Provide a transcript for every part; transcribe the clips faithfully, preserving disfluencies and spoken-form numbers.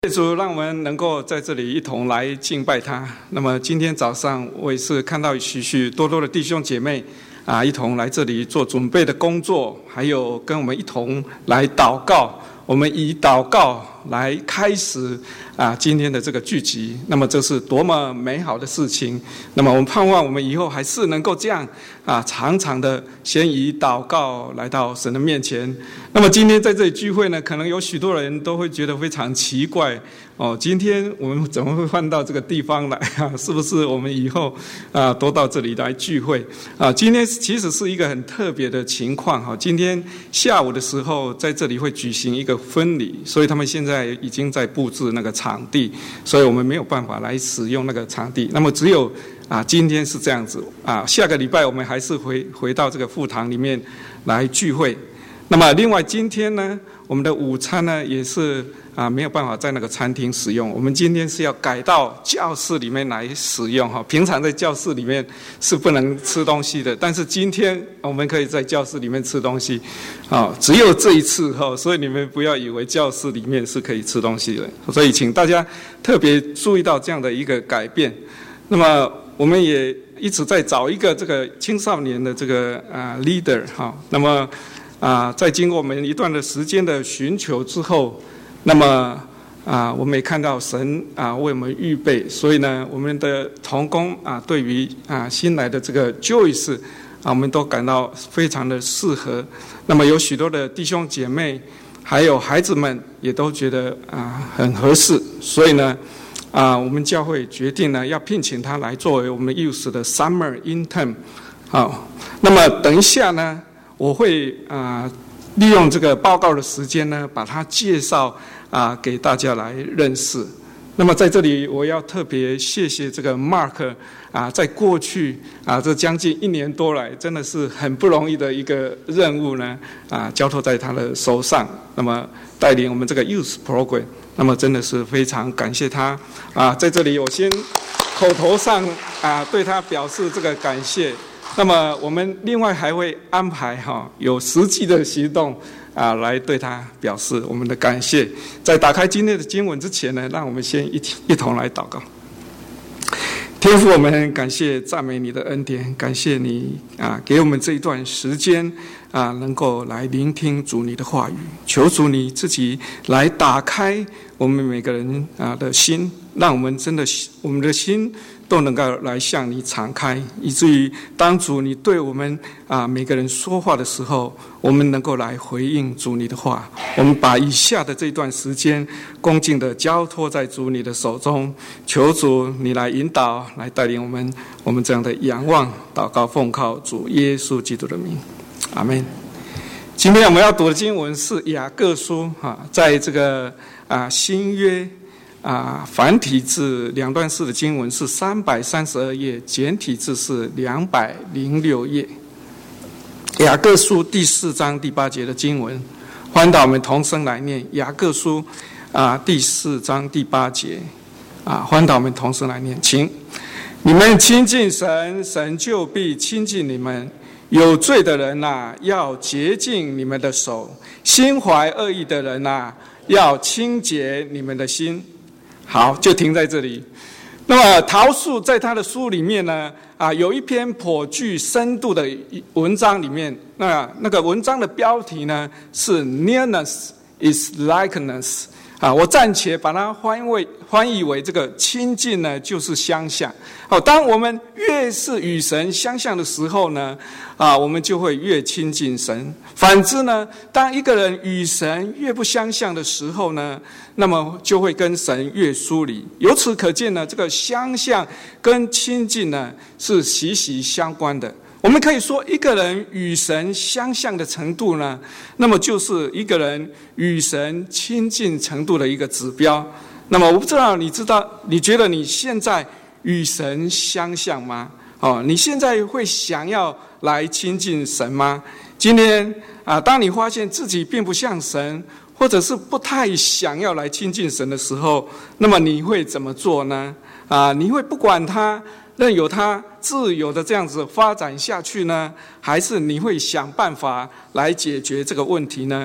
谢主，让我们能够在这里一同来敬拜他。那么今天早上，我也是看到许许多多的弟兄姐妹啊，一同来这里做准备的工作，还有跟我们一同来祷告。我们以祷告来开始啊今天的这个聚集，那么这是多么美好的事情。那么我们盼望我们以后还是能够这样啊，常常的先以祷告来到神的面前。那么今天在这里聚会呢，可能有许多人都会觉得非常奇怪哦，今天我们怎么会换到这个地方来啊？是不是我们以后啊都到这里来聚会啊？今天其实是一个很特别的情况哈。今天下午的时候，在这里会举行一个婚礼，所以他们现在已经在布置那个场地，所以我们没有办法来使用那个场地。那么只有啊，今天是这样子啊，下个礼拜我们还是回回到这个副堂里面来聚会。那么另外今天呢，我们的午餐呢也是啊没有办法在那个餐厅使用，我们今天是要改到教室里面来使用哈。平常在教室里面是不能吃东西的，但是今天我们可以在教室里面吃东西，啊，只有这一次哈，所以你们不要以为教室里面是可以吃东西的，所以请大家特别注意到这样的一个改变。那么我们也一直在找一个这个青少年的这个啊 leader 哈，那么。啊，在经过我们一段的时间的寻求之后，那么啊，我们也看到神啊为我们预备，所以呢，我们的同工啊，对于啊新来的这个 Joyce 啊，我们都感到非常的适合。那么有许多的弟兄姐妹，还有孩子们也都觉得啊很合适，所以呢，啊，我们教会决定呢要聘请他来作为我们 Youth 的 Summer Intern。好，那么等一下呢。我会啊、呃、利用这个报告的时间呢，把它介绍啊、呃、给大家来认识。那么在这里，我要特别谢谢这个 Mark 啊、呃，在过去啊、呃、这将近一年多来，真的是很不容易的一个任务呢啊、呃，交托在他的手上。那么带领我们这个 Youth Program， 那么真的是非常感谢他啊、呃。在这里，我先口头上啊、呃、对他表示这个感谢。那么我们另外还会安排哈有实际的行动啊，来对他表示我们的感谢。在打开今天的经文之前呢，让我们先一一同来祷告。天父，我们感谢赞美你的恩典，感谢你啊给我们这一段时间啊，能够来聆听主你的话语。求主你自己来打开我们每个人啊的心，让我们真的我们的心都能够来向你敞开，以至于当主你对我们啊每个人说话的时候，我们能够来回应主你的话。我们把以下的这段时间恭敬的交托在主你的手中，求主你来引导，来带领我们，我们这样的仰望祷告，奉靠主耶稣基督的名，阿们。今天我们要读的经文是雅各书啊，在这个啊新约。啊，繁体字两段式的经文是三百三十二页，简体字是两百零六页。雅各书第四章第八节的经文，欢迎到我们同声来念。雅各书啊第四章第八节啊，欢迎到我们同声来念，请你们亲近神，神就必亲近你们。有罪的人啊，要洁净你们的手；心怀恶意的人啊，要清洁你们的心。好，就停在这里。那么陶树在他的书里面呢，啊，有一篇颇具深度的文章里面，那那个文章的标题呢是 Nearness is likeness。啊，我暂且把它翻为翻译为这个亲近呢，就是相像。好，当我们越是与神相像的时候呢，啊，我们就会越亲近神。反之呢，当一个人与神越不相像的时候呢，那么就会跟神越疏离。由此可见呢，这个相像跟亲近呢是息息相关的。我们可以说，一个人与神相像的程度呢，那么就是一个人与神亲近程度的一个指标。那么我不知道你知道，你觉得你现在与神相像吗？哦，你现在会想要来亲近神吗？今天啊，当你发现自己并不像神，或者是不太想要来亲近神的时候，那么你会怎么做呢？啊，你会不管他，任由它自由的这样子发展下去呢，还是你会想办法来解决这个问题呢？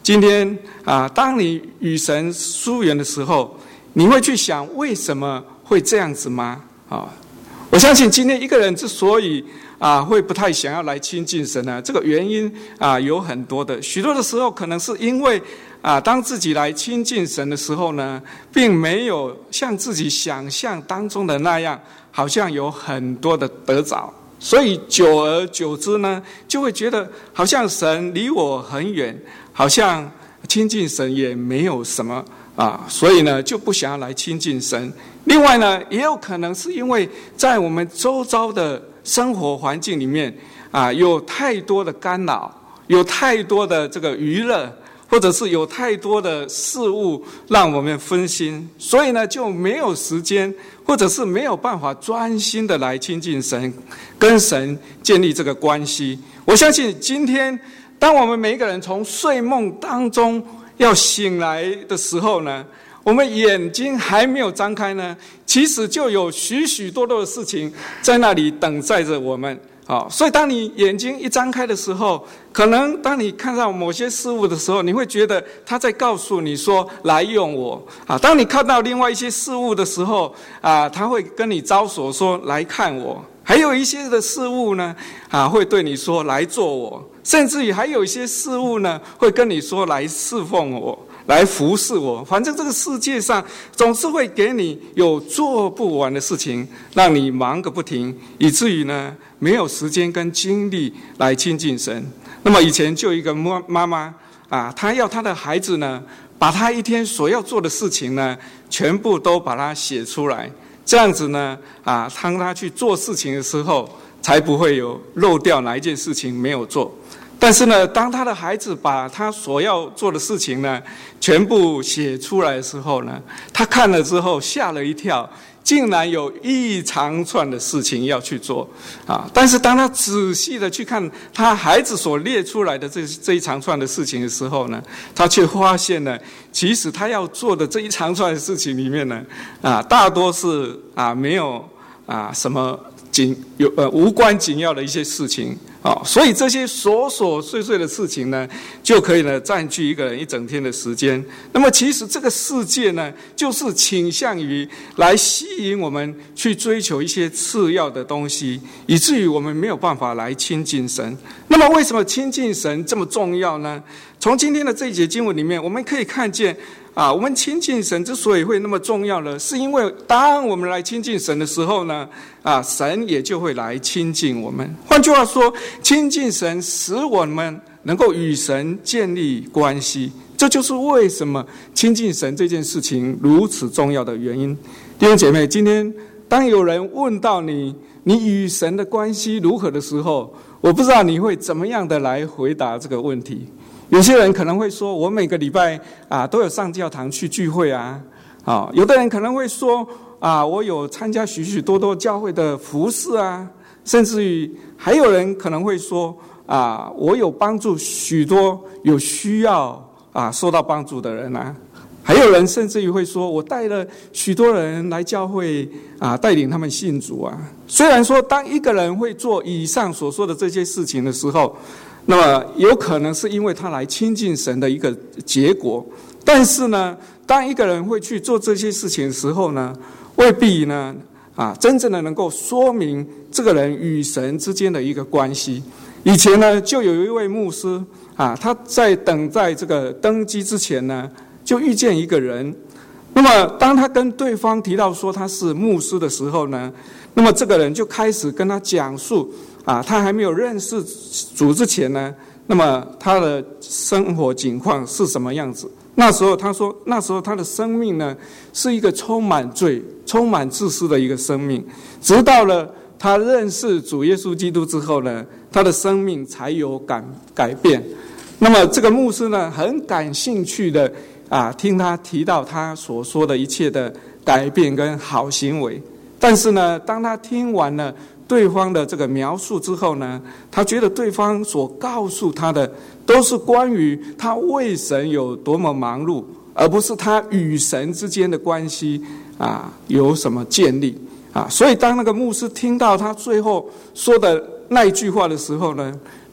今天啊，当你与神疏远的时候，你会去想为什么会这样子吗？啊，我相信今天一个人之所以啊会不太想要来亲近神呢，这个原因啊有很多的，许多的时候可能是因为啊，当自己来亲近神的时候呢，并没有像自己想象当中的那样，好像有很多的得着，所以久而久之呢，就会觉得好像神离我很远，好像亲近神也没有什么啊，所以呢就不想要来亲近神。另外呢，也有可能是因为在我们周遭的生活环境里面啊，有太多的干扰，有太多的这个娱乐，或者是有太多的事物让我们分心，所以呢就没有时间，或者是没有办法专心的来亲近神，跟神建立这个关系。我相信今天当我们每一个人从睡梦当中要醒来的时候呢，我们眼睛还没有张开呢，其实就有许许多多的事情在那里等待着我们。好，所以当你眼睛一张开的时候，可能当你看到某些事物的时候，你会觉得他在告诉你说来用我啊。当你看到另外一些事物的时候啊，他会跟你招手说来看我。还有一些的事物呢啊，会对你说来做我，甚至于还有一些事物呢会跟你说来侍奉我，来服侍我。反正这个世界上总是会给你有做不完的事情，让你忙个不停，以至于呢没有时间跟精力来亲近神。那么以前就有一个妈妈啊，她要她的孩子呢把她一天所要做的事情呢全部都把它写出来，这样子呢啊，当她去做事情的时候才不会有漏掉哪一件事情没有做。但是呢，当他的孩子把他所要做的事情呢全部写出来的时候呢，他看了之后吓了一跳，竟然有一长串的事情要去做啊！但是当他仔细的去看他孩子所列出来的这这一长串的事情的时候呢，他却发现呢，其实他要做的这一长串的事情里面呢，啊，大多是啊没有啊什么紧有呃无关紧要的一些事情。哦，所以这些琐琐碎碎的事情呢，就可以呢占据一个人一整天的时间。那么其实这个世界呢，就是倾向于来吸引我们去追求一些次要的东西，以至于我们没有办法来亲近神。那么为什么亲近神这么重要呢？从今天的这一节经文里面，我们可以看见啊，我们亲近神之所以会那么重要呢，是因为当我们来亲近神的时候呢，啊，神也就会来亲近我们。换句话说，亲近神使我们能够与神建立关系，这就是为什么亲近神这件事情如此重要的原因。弟兄姐妹，今天当有人问到你，你与神的关系如何的时候，我不知道你会怎么样的来回答这个问题。有些人可能会说，我每个礼拜啊都有上教堂去聚会啊，啊，有的人可能会说啊，我有参加许许多多教会的服事啊，甚至于还有人可能会说啊，我有帮助许多有需要啊受到帮助的人啊，还有人甚至于会说，我带了许多人来教会啊，带领他们信主啊。虽然说，当一个人会做以上所说的这些事情的时候，那么有可能是因为他来亲近神的一个结果，但是呢，当一个人会去做这些事情的时候呢，未必呢啊真正的能够说明这个人与神之间的一个关系。以前呢，就有一位牧师啊，他在等待这个登基之前呢，就遇见一个人。那么当他跟对方提到说他是牧师的时候呢，那么这个人就开始跟他讲述啊，他还没有认识主之前呢，那么他的生活境况是什么样子？那时候他说，那时候他的生命呢，是一个充满罪、充满自私的一个生命。直到了他认识主耶稣基督之后呢，他的生命才有改改变。那么这个牧师呢，很感兴趣的啊，听他提到他所说的一切的改变跟好行为。但是呢，当他听完了对方的这个描述之后呢，他觉得对方所告诉他的都是关于他为神有多么忙碌，而不是他与神之间的关系啊有什么建立啊。所以当那个牧师听到他最后说的那一句话的时候呢，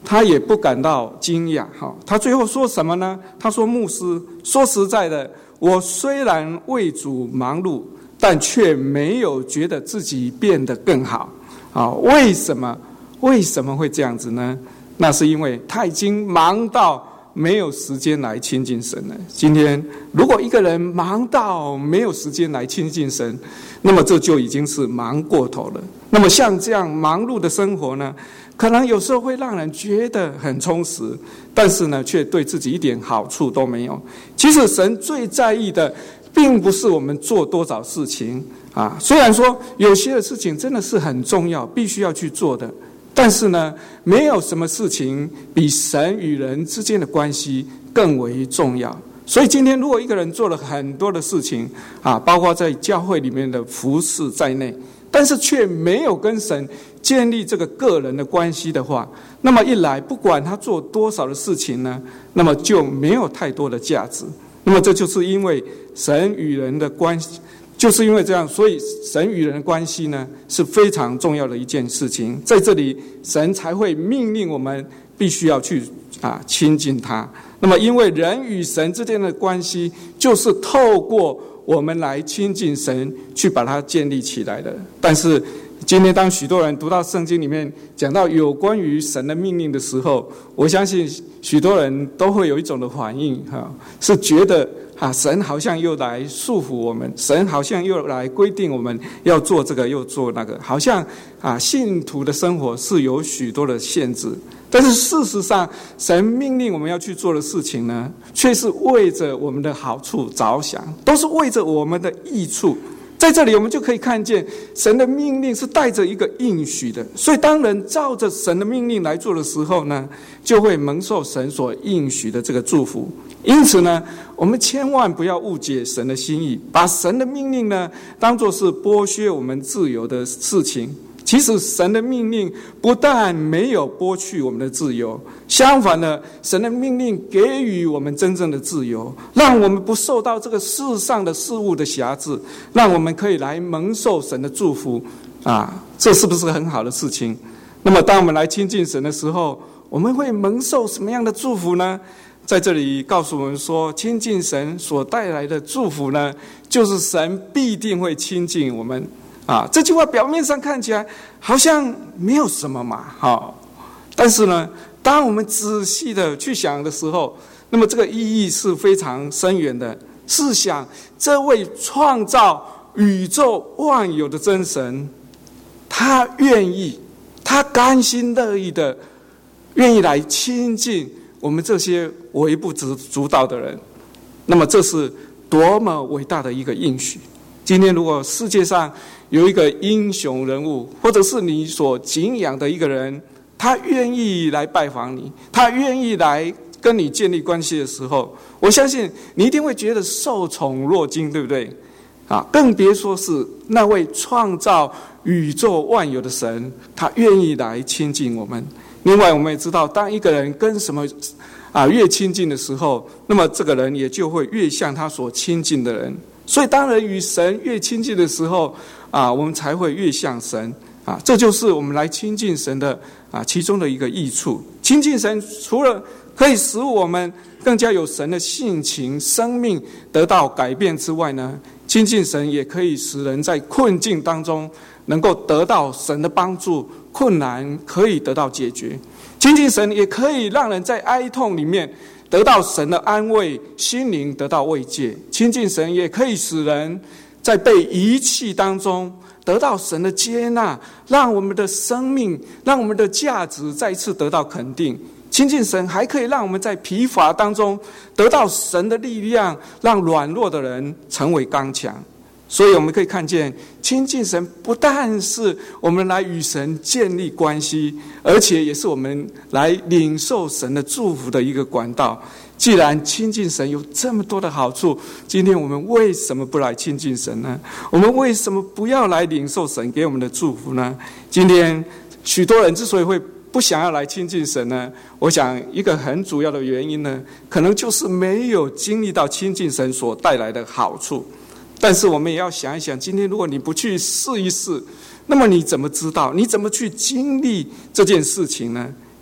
他也不感到惊讶。他最后说什么呢？他说：牧师，说实在的，我虽然为主忙碌，但却没有觉得自己变得更好。为什么？为什么会这样子呢？那是因为他已经忙到没有时间来亲近神了。今天如果一个人忙到没有时间来亲近神，那么这就已经是忙过头了。那么像这样忙碌的生活呢，可能有时候会让人觉得很充实，但是呢，却对自己一点好处都没有。其实神最在意的并不是我们做多少事情啊，虽然说有些的事情真的是很重要，必须要去做的，但是呢，没有什么事情比神与人之间的关系更为重要。所以今天如果一个人做了很多的事情啊，包括在教会里面的服事在内，但是却没有跟神建立这个个人的关系的话，那么一来不管他做多少的事情呢，那么就没有太多的价值。那么这就是因为神与人的关系，就是因为这样，所以神与人的关系呢是非常重要的一件事情。在这里神才会命令我们必须要去啊亲近他。那么因为人与神之间的关系就是透过我们来亲近神去把它建立起来的。但是今天当许多人读到圣经里面讲到有关于神的命令的时候，我相信许多人都会有一种的反应，是觉得啊，神好像又来束缚我们，神好像又来规定我们要做这个又做那个，好像啊信徒的生活是有许多的限制。但是事实上，神命令我们要去做的事情呢，却是为着我们的好处着想，都是为着我们的益处。在这里我们就可以看见神的命令是带着一个应许的，所以当人照着神的命令来做的时候呢，就会蒙受神所应许的这个祝福。因此呢，我们千万不要误解神的心意，把神的命令呢当作是剥削我们自由的事情。其实神的命令不但没有剥去我们的自由，相反的，神的命令给予我们真正的自由，让我们不受到这个世上的事物的辖制，让我们可以来蒙受神的祝福啊，这是不是很好的事情？那么当我们来亲近神的时候，我们会蒙受什么样的祝福呢？在这里告诉我们说，亲近神所带来的祝福呢，就是神必定会亲近我们啊。这句话表面上看起来好像没有什么嘛，好，但是呢，当我们仔细的去想的时候，那么这个意义是非常深远的。试想，这位创造宇宙万有的真神，他愿意，他甘心乐意的，愿意来亲近我们这些微不足道的人，那么这是多么伟大的一个应许。今天如果世界上有一个英雄人物，或者是你所敬仰的一个人，他愿意来拜访你，他愿意来跟你建立关系的时候，我相信你一定会觉得受宠若惊，对不对？啊，更别说是那位创造宇宙万有的神，他愿意来亲近我们。另外我们也知道，当一个人跟什么啊越亲近的时候，那么这个人也就会越像他所亲近的人。所以当人与神越亲近的时候啊，我们才会越像神啊，这就是我们来亲近神的啊其中的一个益处。亲近神除了可以使我们更加有神的性情生命得到改变之外呢，亲近神也可以使人在困境当中能够得到神的帮助，困难可以得到解决。亲近神也可以让人在哀痛里面得到神的安慰，心灵得到慰藉。亲近神也可以使人在被遗弃当中得到神的接纳，让我们的生命，让我们的价值再次得到肯定。亲近神还可以让我们在疲乏当中得到神的力量，让软弱的人成为刚强。所以我们可以看见，亲近神不但是我们来与神建立关系，而且也是我们来领受神的祝福的一个管道。既然亲近神有这么多的好处，今天我们为什么不来亲近神呢？我们为什么不要来领受神给我们的祝福呢？今天许多人之所以会不想要来亲近神呢，我想一个很主要的原因呢，可能就是没有经历到亲近神所带来的好处。但是我们也要想一想，今天如果你不去试一试，那么你怎么知道？你怎么去经历这件事情呢？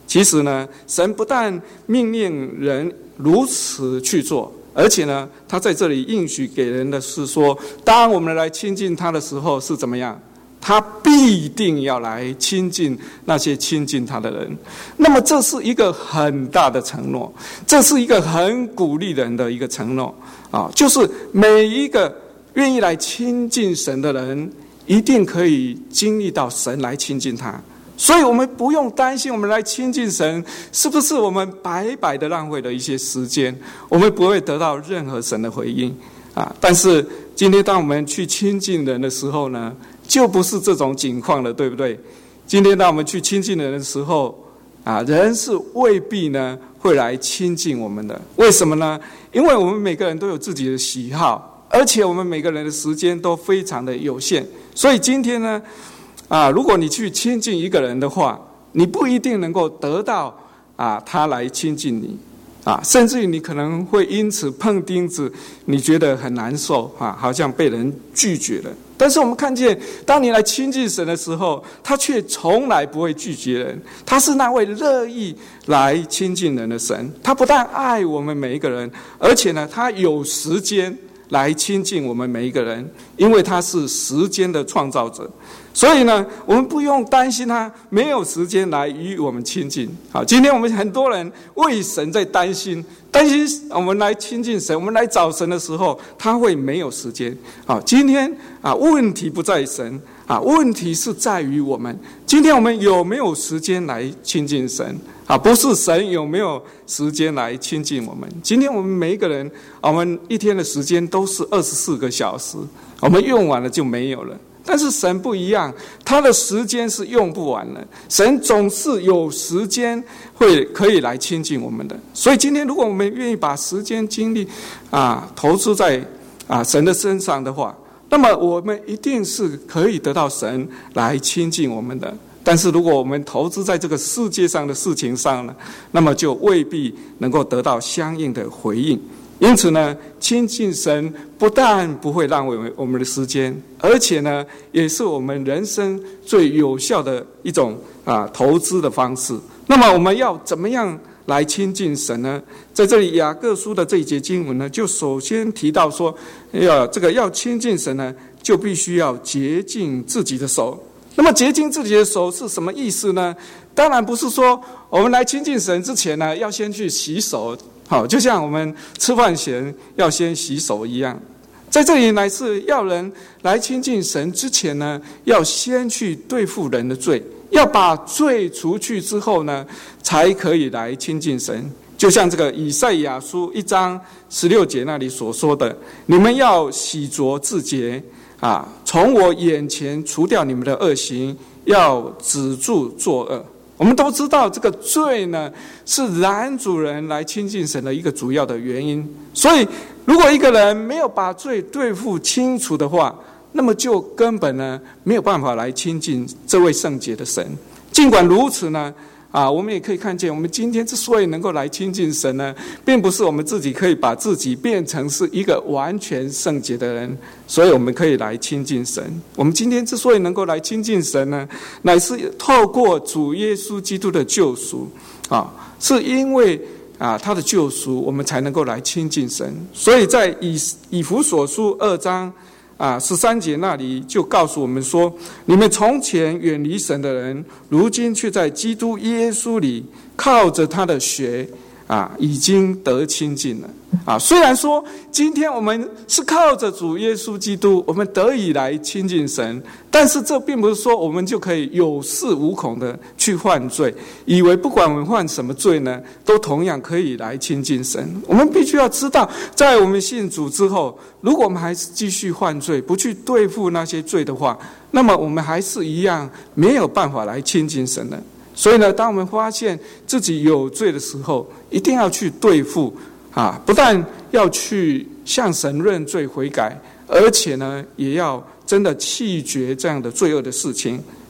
其实呢，神不但命令人如此去做，而且呢，他在这里应许给人的是说，当我们来亲近他的时候是怎么样？他必定要来亲近那些亲近他的人。那么这是一个很大的承诺，这是一个很鼓励人的一个承诺啊，就是每一个愿意来亲近神的人，一定可以经历到神来亲近他。所以我们不用担心，我们来亲近神是不是我们白白的浪费了一些时间，我们不会得到任何神的回应啊。但是今天当我们去亲近人的时候呢，就不是这种情况了，对不对？今天当我们去亲近人的时候啊，人是未必呢会来亲近我们的。为什么呢？因为我们每个人都有自己的喜好，而且我们每个人的时间都非常的有限。所以今天呢啊，如果你去亲近一个人的话，你不一定能够得到啊他来亲近你啊，甚至于你可能会因此碰钉子，你觉得很难受啊，好像被人拒绝了。但是我们看见，当你来亲近神的时候，他却从来不会拒绝人，他是那位乐意来亲近人的神。他不但爱我们每一个人，而且呢，他有时间来亲近我们每一个人，因为他是时间的创造者。所以呢，我们不用担心他没有时间来与我们亲近。好，今天我们很多人为神在担心，担心我们来亲近神，我们来找神的时候，他会没有时间。好，今天啊，问题不在神啊，问题是在于我们。今天我们有没有时间来亲近神啊？不是神有没有时间来亲近我们。今天我们每一个人，我们一天的时间都是二十四个小时，我们用完了就没有了。但是神不一样，他的时间是用不完的，神总是有时间会可以来亲近我们的。所以今天如果我们愿意把时间精力啊投资在啊神的身上的话，那么我们一定是可以得到神来亲近我们的。但是如果我们投资在这个世界上的事情上呢，那么就未必能够得到相应的回应。因此呢，亲近神不但不会浪费我们的时间，而且呢，也是我们人生最有效的一种啊投资的方式。那么我们要怎么样来亲近神呢？在这里雅各书的这一节经文呢，就首先提到说，要这个要亲近神呢，就必须要洁净自己的手。那么洁净自己的手是什么意思呢？当然不是说我们来亲近神之前呢，要先去洗手。好，就像我们吃饭前要先洗手一样，在这里乃是要人来亲近神之前呢，要先去对付人的罪，要把罪除去之后呢，才可以来亲近神。就像这个以赛亚书一章十六节那里所说的：“你们要洗濯自洁啊，从我眼前除掉你们的恶行，要止住作恶。”我们都知道这个罪呢，是拦阻人来亲近神的一个主要的原因。所以如果一个人没有把罪对付清楚的话，那么就根本呢没有办法来亲近这位圣洁的神。尽管如此呢啊，我们也可以看见，我们今天之所以能够来亲近神呢，并不是我们自己可以把自己变成是一个完全圣洁的人，所以我们可以来亲近神。我们今天之所以能够来亲近神呢，乃是透过主耶稣基督的救赎啊，是因为啊他的救赎，我们才能够来亲近神。所以在以以弗所书二章啊，十三节那里就告诉我们说，你们从前远离神的人，如今却在基督耶稣里靠着他的血啊，已经得亲近了啊。虽然说今天我们是靠着主耶稣基督，我们得以来亲近神，但是这并不是说我们就可以有恃无恐的去犯罪，以为不管我们犯什么罪呢，都同样可以来亲近神。我们必须要知道，在我们信主之后，如果我们还是继续犯罪，不去对付那些罪的话，那么我们还是一样没有办法来亲近神的。所以呢，当我们发现自己有罪的时候，一定要去对付啊！不但要去向神认罪悔改，而且呢，也要真的弃绝这样的罪恶的事情。从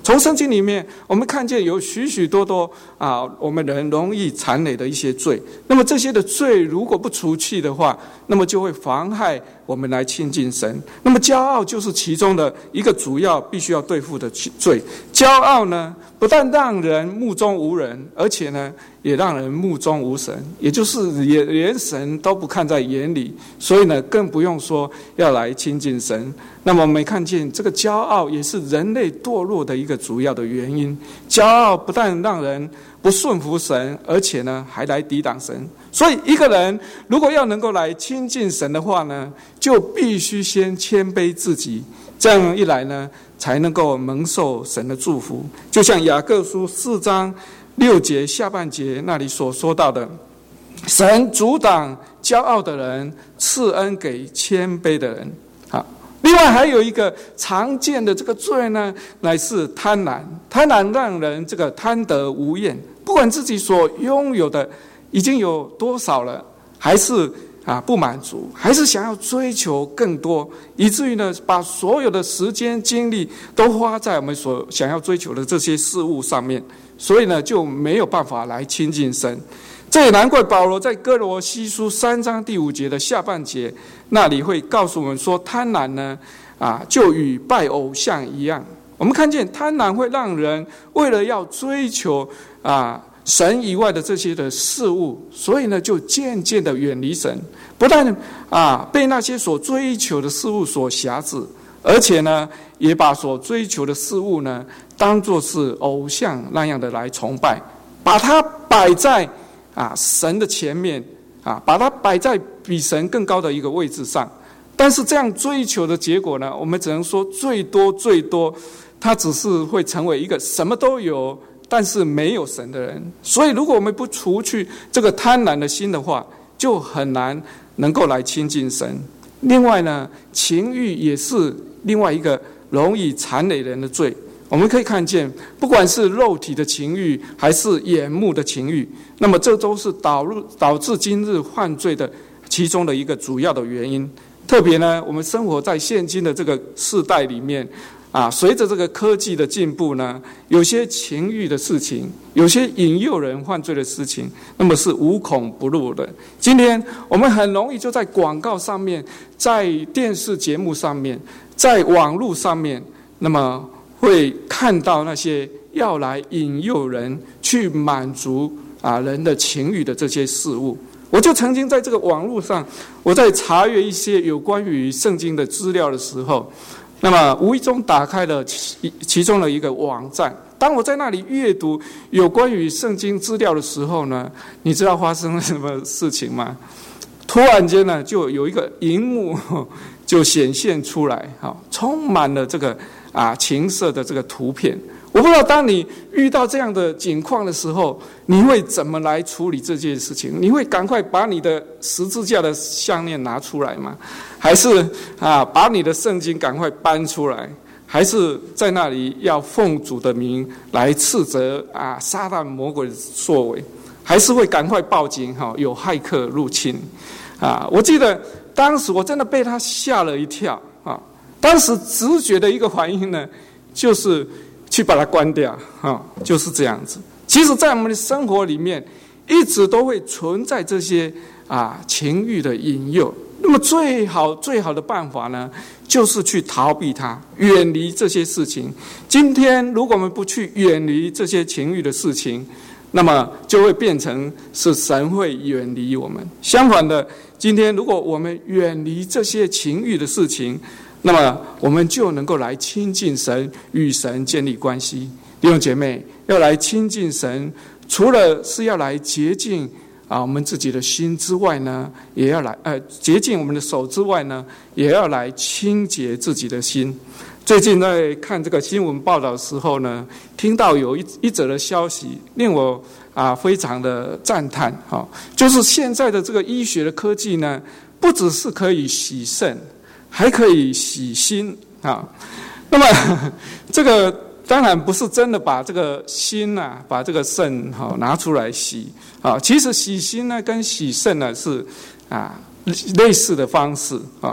从圣经里面，我们看见有许许多多啊，我们人容易缠累的一些罪。那么这些的罪如果不除去的话，那么就会妨害我们来亲近神。那么骄傲就是其中的一个主要必须要对付的罪。骄傲呢，不但让人目中无人，而且呢，也让人目中无神，也就是也连神都不看在眼里，所以呢，更不用说要来亲近神。那么我们看见这个骄傲也是人类堕落的一个主要的原因。骄傲不但让人不顺服神，而且呢还来抵挡神。所以一个人如果要能够来亲近神的话呢，就必须先谦卑自己，这样一来呢，才能够蒙受神的祝福。就像雅各书四章六节下半节那里所说到的，神阻挡骄傲的人，赐恩给谦卑的人。好，另外还有一个常见的这个罪呢，乃是贪婪。贪婪让人这个贪得无厌，不管自己所拥有的已经有多少了，还是啊不满足，还是想要追求更多，以至于呢，把所有的时间精力都花在我们所想要追求的这些事物上面，所以呢，就没有办法来亲近神。这也难怪保罗在哥罗西书三章第五节的下半节那里会告诉我们说，贪婪呢，啊，就与拜偶像一样。我们看见贪婪会让人为了要追求啊神以外的这些的事物，所以呢，就渐渐的远离神。不但啊被那些所追求的事物所辖制，而且呢，也把所追求的事物呢，当作是偶像那样的来崇拜，把它摆在啊神的前面啊，把它摆在比神更高的一个位置上。但是这样追求的结果呢，我们只能说最多最多，它只是会成为一个什么都有，但是没有神的人。所以如果我们不除去这个贪婪的心的话，就很难能够来亲近神。另外呢，情欲也是另外一个容易缠累人的罪。我们可以看见，不管是肉体的情欲还是眼目的情欲，那么这都是导入导致今日犯罪的其中的一个主要的原因。特别呢，我们生活在现今的这个世代里面啊，随着这个科技的进步呢，有些情欲的事情，有些引诱人犯罪的事情，那么是无孔不入的。今天我们很容易就在广告上面，在电视节目上面，在网络上面，那么会看到那些要来引诱人去满足啊人的情欲的这些事物。我就曾经在这个网络上，我在查阅一些有关于圣经的资料的时候，那么无意中打开了其其中的一个网站。当我在那里阅读有关于圣经资料的时候呢，你知道发生了什么事情吗？突然间呢，就有一个荧幕就显现出来，充满了这个啊情色的这个图片。我不知道当你遇到这样的情况的时候，你会怎么来处理这件事情？你会赶快把你的十字架的项链拿出来吗？还是啊把你的圣经赶快搬出来？还是在那里要奉主的名来斥责啊撒旦魔鬼的作为？还是会赶快报警哈，有骇客入侵啊！我记得当时我真的被他吓了一跳啊！当时直觉的一个反应呢，就是去把它关掉，哈，就是这样子。其实，在我们的生活里面，一直都会存在这些啊情欲的引诱。那么，最好最好的办法呢，就是去逃避它，远离这些事情。今天，如果我们不去远离这些情欲的事情，那么就会变成是神会远离我们。相反的，今天如果我们远离这些情欲的事情，那么我们就能够来亲近神，与神建立关系。弟兄姐妹，要来亲近神，除了是要来洁净啊我们自己的心之外呢，也要来呃洁净我们的手之外呢，也要来清洁自己的心。最近在看这个新闻报道的时候呢，听到有一一则的消息，令我啊非常的赞叹哈，就是现在的这个医学的科技呢，不只是可以洗肾，还可以洗心啊。那么这个当然不是真的把这个心啊，把这个肾哈拿出来洗啊。其实洗心呢跟洗肾呢是啊类似的方式啊。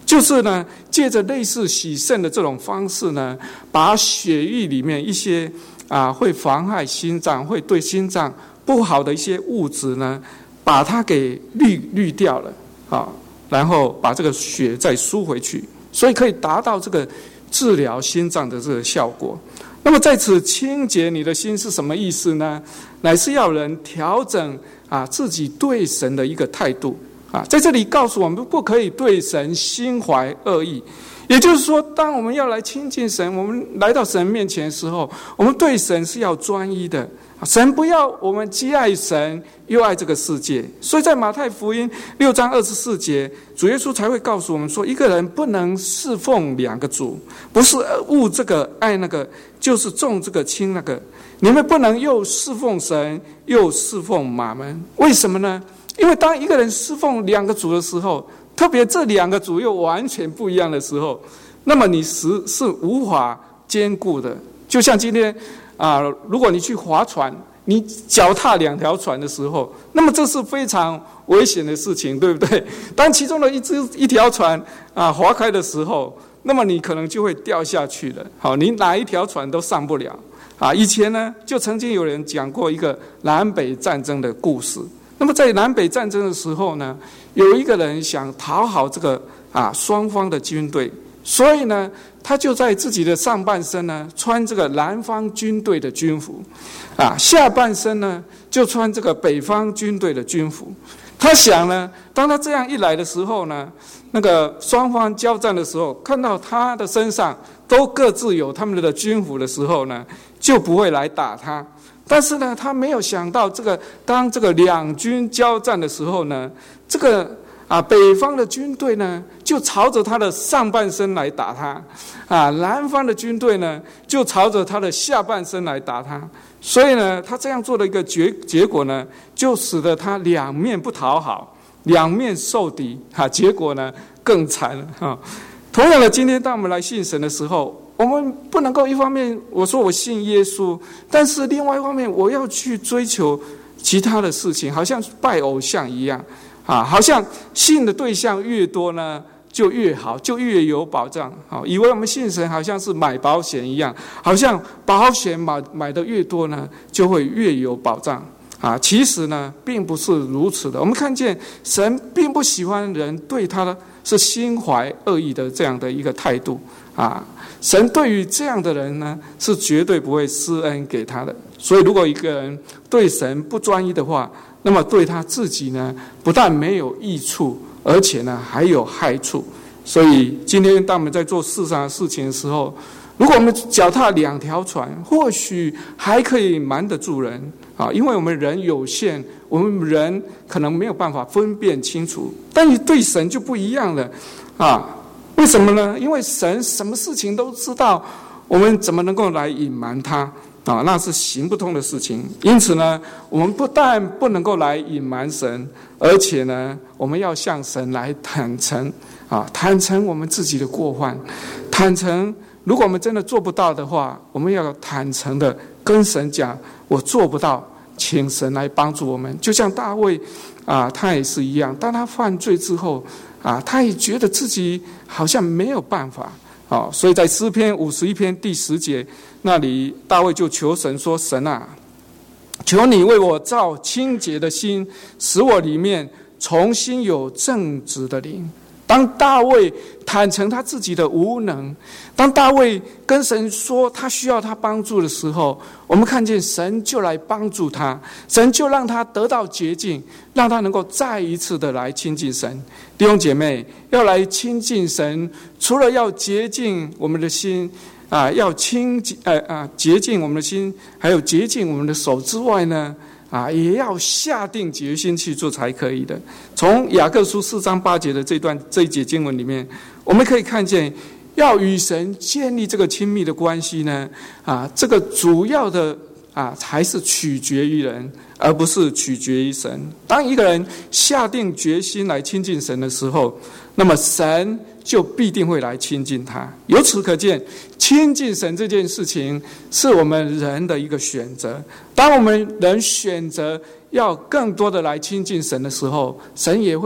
就是呢，借着类似洗肾的这种方式呢，把血液里面一些啊会妨害心脏、会对心脏不好的一些物质呢，把它给滤滤掉了啊，然后把这个血再输回去，所以可以达到这个治疗心脏的这个效果。那么在此清洁你的心是什么意思呢？乃是要人调整啊自己对神的一个态度啊，在这里告诉我们，不可以对神心怀恶意。也就是说，当我们要来亲近神，我们来到神面前的时候，我们对神是要专一的。神不要我们既爱神又爱这个世界，所以在马太福音六章二十四节，主耶稣才会告诉我们说，一个人不能侍奉两个主，不是恶这个爱那个，就是重这个轻那个。你们不能又侍奉神又侍奉马门。为什么呢？因为当一个人侍奉两个主的时候，特别这两个主又完全不一样的时候，那么你是是无法兼顾的。就像今天啊，如果你去划船，你脚踏两条船的时候，那么这是非常危险的事情，对不对？当其中的一只一条船啊划开的时候，那么你可能就会掉下去了。好，你哪一条船都上不了啊！以前呢，就曾经有人讲过一个南北战争的故事。那么在南北战争的时候呢，有一个人想讨好这个啊双方的军队，所以呢，他就在自己的上半身呢穿这个南方军队的军服，啊，下半身呢就穿这个北方军队的军服。他想呢，当他这样一来的时候呢，那个双方交战的时候，看到他的身上都各自有他们的军服的时候呢，就不会来打他。但是呢，他没有想到，这个当这个两军交战的时候呢，这个啊北方的军队呢就朝着他的上半身来打他，啊南方的军队呢就朝着他的下半身来打他。所以呢，他这样做的一个结结果呢，就使得他两面不讨好，两面受敌，啊，结果呢更惨了啊。同样的，今天当我们来信神的时候，我们不能够一方面我说我信耶稣，但是另外一方面我要去追求其他的事情，好像拜偶像一样啊，好像信的对象越多呢就越好，就越有保障。好，以为我们信神好像是买保险一样，好像保险买买的越多呢就会越有保障啊。其实呢并不是如此的。我们看见神并不喜欢人对他的是心怀恶意的这样的一个态度啊。神对于这样的人呢，是绝对不会施恩给他的。所以，如果一个人对神不专一的话，那么对他自己呢，不但没有益处，而且呢还有害处。所以，今天当我们在做世上的事情的时候，如果我们脚踏两条船，或许还可以瞒得住人啊，因为我们人有限，我们人可能没有办法分辨清楚。但你对神就不一样了啊。为什么呢？因为神什么事情都知道，我们怎么能够来隐瞒他啊？那是行不通的事情。因此呢，我们不但不能够来隐瞒神，而且呢，我们要向神来坦诚啊，坦诚我们自己的过患，坦诚。如果我们真的做不到的话，我们要坦诚的跟神讲，我做不到，请神来帮助我们。就像大卫啊，他也是一样，当他犯罪之后啊，他也觉得自己好像没有办法啊，所以在诗篇五十一篇第十节那里，大卫就求神说：“神啊，求你为我造清洁的心，使我里面重新有正直的灵。”当大卫坦诚他自己的无能，当大卫跟神说他需要他帮助的时候，我们看见神就来帮助他，神就让他得到洁净，让他能够再一次的来亲近神。弟兄姐妹，要来亲近神，除了要洁净我们的心啊，要清呃啊洁净我们的心，还有洁净我们的手之外呢，啊，也要下定决心去做才可以的。从雅各书四章八节的这段这一节经文里面，我们可以看见，要与神建立这个亲密的关系呢，啊，这个主要的啊，还是取决于人，而不是取决于神。当一个人下定决心来亲近神的时候，那么神就必定会来亲近他。由此可见，亲近神这件事情是我们人的一个选择。当我们人选择要更多的来亲近神的时候，神也会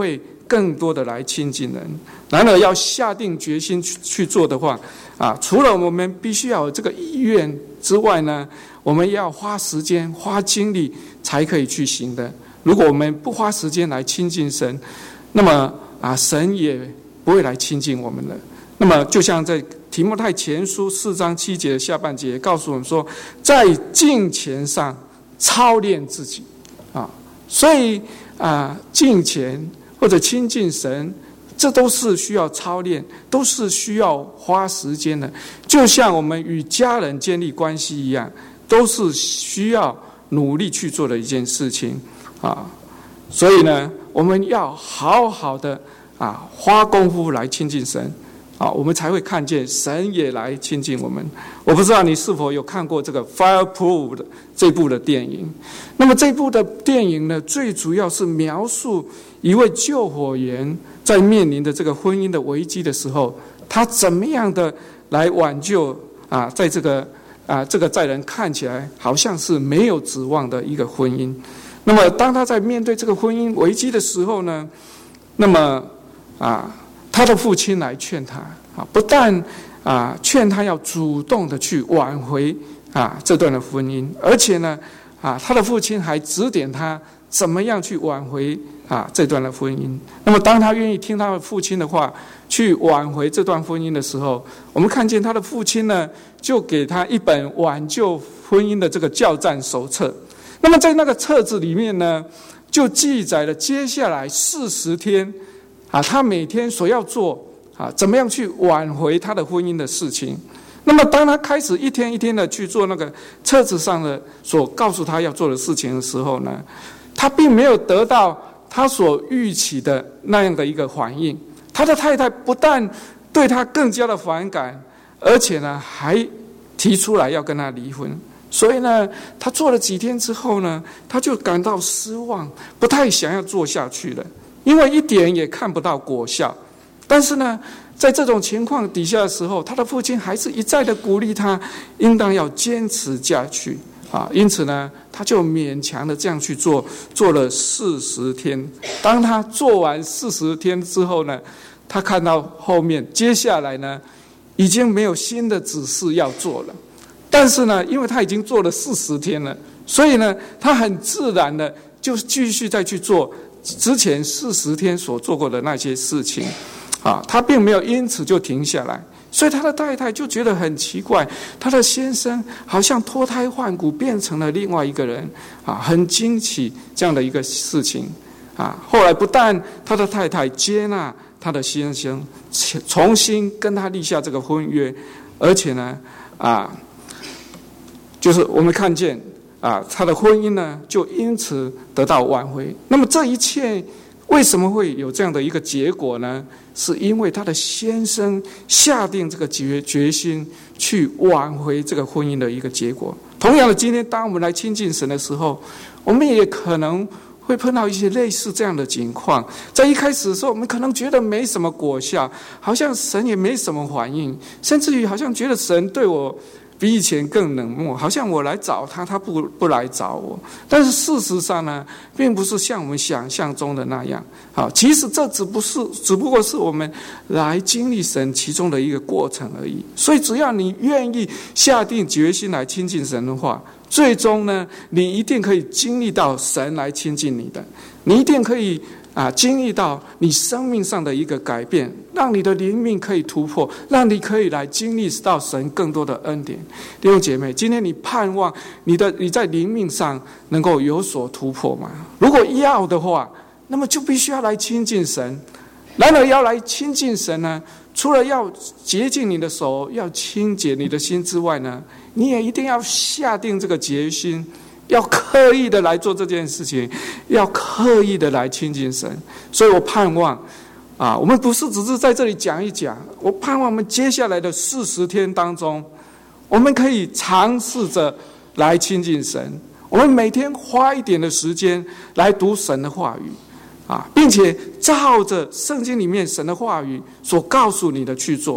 更多的来亲近人。然而要下定决心去去做的话，啊，除了我们必须要有这个意愿之外呢，我们要花时间、花精力才可以去行的。如果我们不花时间来亲近神，那么啊，神也不会来亲近我们了。那么，就像在提摩太前书四章七节的下半节告诉我们说，在敬虔上操练自己啊，所以啊，敬虔或者亲近神，这都是需要操练，都是需要花时间的。就像我们与家人建立关系一样，都是需要努力去做的一件事情啊。所以呢，我们要好好的啊，花功夫来亲近神。啊，我们才会看见神也来亲近我们。我不知道你是否有看过这个《Fireproof》的这部的电影。那么这部的电影呢，最主要是描述一位救火员在面临的这个婚姻的危机的时候，他怎么样的来挽救啊，在这个啊这个在人看起来好像是没有指望的一个婚姻。那么当他在面对这个婚姻危机的时候呢，那么啊。他的父亲来劝他啊，不但啊劝他要主动的去挽回啊这段的婚姻，而且呢啊他的父亲还指点他怎么样去挽回啊这段的婚姻。那么当他愿意听他的父亲的话去挽回这段婚姻的时候，我们看见他的父亲呢就给他一本挽救婚姻的这个教战手册。那么在那个册子里面呢，就记载了接下来四十天。啊，他每天所要做啊，怎么样去挽回他的婚姻的事情？那么，当他开始一天一天的去做那个册子上的所告诉他要做的事情的时候呢，他并没有得到他所预期的那样的一个反应。他的太太不但对他更加的反感，而且呢，还提出来要跟他离婚。所以呢，他做了几天之后呢，他就感到失望，不太想要做下去了。因为一点也看不到果效。但是呢，在这种情况底下的时候，他的父亲还是一再的鼓励他应当要坚持下去啊。因此呢，他就勉强的这样去做，做了四十天。当他做完四十天之后呢，他看到后面接下来呢已经没有新的指示要做了。但是呢，因为他已经做了四十天了，所以呢，他很自然的就继续再去做之前四十天所做过的那些事情，啊，他并没有因此就停下来，所以他的太太就觉得很奇怪，他的先生好像脱胎换骨，变成了另外一个人，啊，很惊奇这样的一个事情，啊，后来不但他的太太接纳他的先生，重新跟他立下这个婚约，而且呢，啊，就是我们看见。啊，他的婚姻呢，就因此得到挽回。那么这一切为什么会有这样的一个结果呢？是因为他的先生下定这个决决心去挽回这个婚姻的一个结果。同样的，今天当我们来亲近神的时候，我们也可能会碰到一些类似这样的情况。在一开始的时候，我们可能觉得没什么果效，好像神也没什么反应，甚至于好像觉得神对我比以前更冷漠，好像我来找他，他不不来找我。但是事实上呢，并不是像我们想象中的那样。好，其实这只不是，只不过是我们来经历神其中的一个过程而已。所以，只要你愿意下定决心来亲近神的话，最终呢，你一定可以经历到神来亲近你的，你一定可以。啊，经历到你生命上的一个改变，让你的灵命可以突破，让你可以来经历到神更多的恩典。弟兄姐妹，今天你盼望你的你在灵命上能够有所突破吗？如果要的话，那么就必须要来亲近神。然而要来亲近神呢，除了要洁净你的手，要清洁你的心之外呢，你也一定要下定这个决心。要刻意的来做这件事情，要刻意的来亲近神。所以我盼望啊，我们不是只是在这里讲一讲，我盼望我们接下来的四十天当中，我们可以尝试着来亲近神。我们每天花一点的时间来读神的话语啊，并且照着圣经里面神的话语所告诉你的去做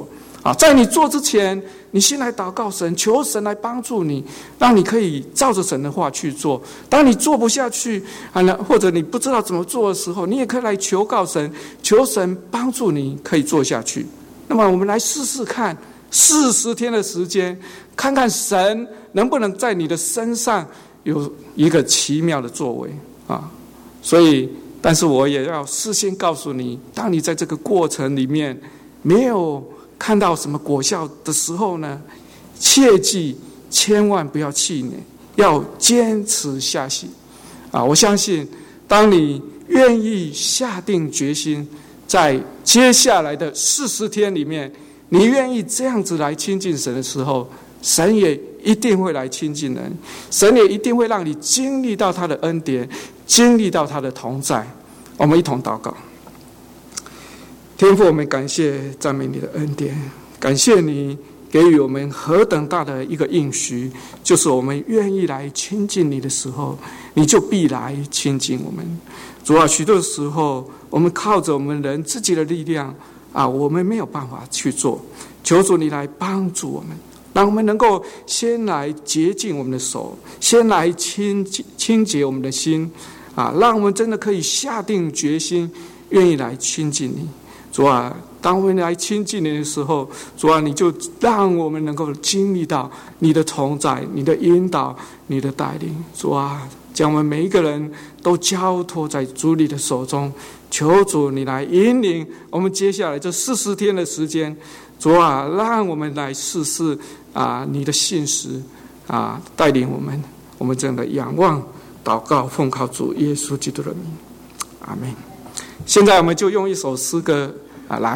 啊，在你做之前，你先来祷告神，求神来帮助你，让你可以照着神的话去做。当你做不下去啊，或者你不知道怎么做的时候，你也可以来求告神，求神帮助你可以做下去。那么我们来试试看，四十天的时间，看看神能不能在你的身上有一个奇妙的作为啊！所以，但是我也要事先告诉你，当你在这个过程里面没有看到什么果效的时候呢，切记千万不要气馁，要坚持下去啊！我相信，当你愿意下定决心，在接下来的四十天里面，你愿意这样子来亲近神的时候，神也一定会来亲近人，神也一定会让你经历到他的恩典，经历到他的同在。我们一同祷告。天父，我们感谢赞美你的恩典，感谢你给予我们何等大的一个应许，就是我们愿意来亲近你的时候，你就必来亲近我们。主啊，许多时候我们靠着我们人自己的力量啊，我们没有办法去做，求主你来帮助我们，让我们能够先来洁净我们的手，先来清清洁我们的心啊，让我们真的可以下定决心，愿意来亲近你。主啊，当我们来亲近你的时候，主啊，你就让我们能够经历到你的同在，你的引导，你的带领。主啊，将我们每一个人都交托在主你的手中，求主你来引领我们接下来这四十天的时间。主啊，让我们来试试啊你的信实啊，带领我们，我们这样的仰望祷告，奉靠主耶稣基督的名，阿们。现在我们就用一首诗歌啊来